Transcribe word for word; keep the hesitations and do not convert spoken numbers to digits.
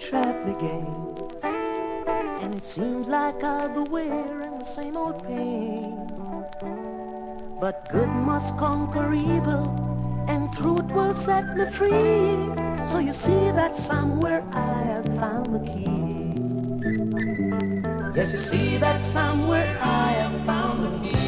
trap began. And it seems like I'll be wearing the same old pain. But good must conquer evil, and truth will set me free. So you see that somewhere I have found the key. Yes, you see that somewhere I have found the key.